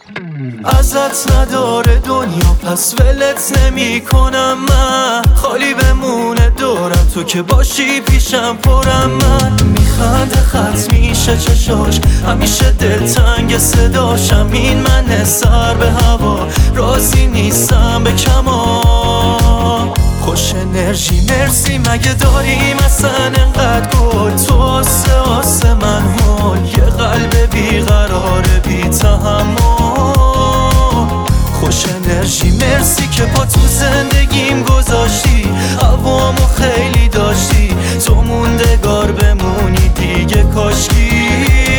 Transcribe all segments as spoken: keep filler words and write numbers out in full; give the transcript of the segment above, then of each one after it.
ازت نداره دنیا پس ولت نمی کنم من، خالی بمونه دورم تو که باشی پیشم پرم. من میخنده خط میشه چشاش، همیشه دلتنگ صداشم. این من سر به هوا راضی نیستم به کما. خوش انرژی مرسی مگه داریم اصلا انقدر گل؟ تو آسه آسه من هول، یه قلب بیقرار بی تحمل. خوش انرژی مرسی که پا تو زندگیم گذاشتی، هوامو خیلی داشتی، تو موندگار بمونی دیگه کاشکی.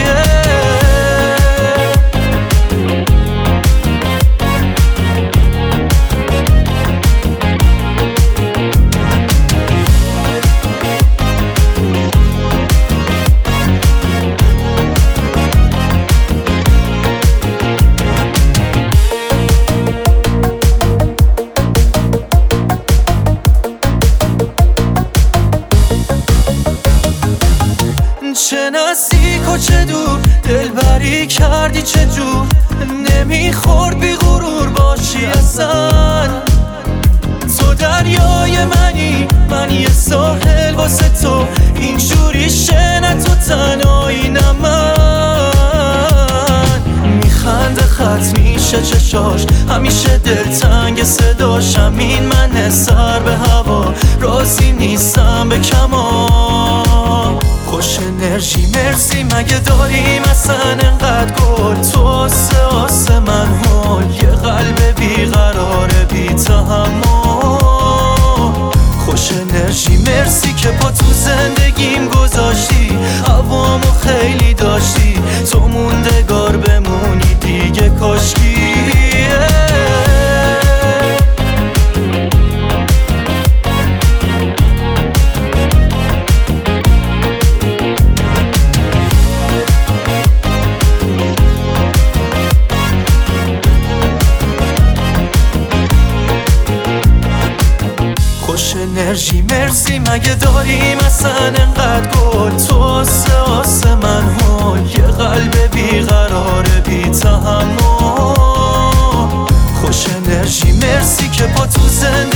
چه نزدیک و چه دور دلبری کردی، چه جور نمیخورد بی غرور باشی اصلا. تو دریای منی من یه ساحل واسه تو، اینجوری شنه تو تنهایی نه من. میخنده خط میشه چشاش، همیشه دلتنگ صداشم. این من سر به هوا راضی نیستم به کما. خوش انرژی مرسی مگه داریم اصلا انقدر گل؟ تو آسه آسه من هول، یه قلب بیقرار بی تحمل. خوش انرژی مرسی که پا تو زندگیم گذاشتی، هوامو خیلی داشتی، تو موندگار بمونی دیگه کاشکی. خوش انرژی مرسی مگه داریم اصلا انقدر گل؟ تو آسه آسه من هول، یه قلب بیقرار بی تحمل. خوش انرژی مرسی که پا تو زندگیم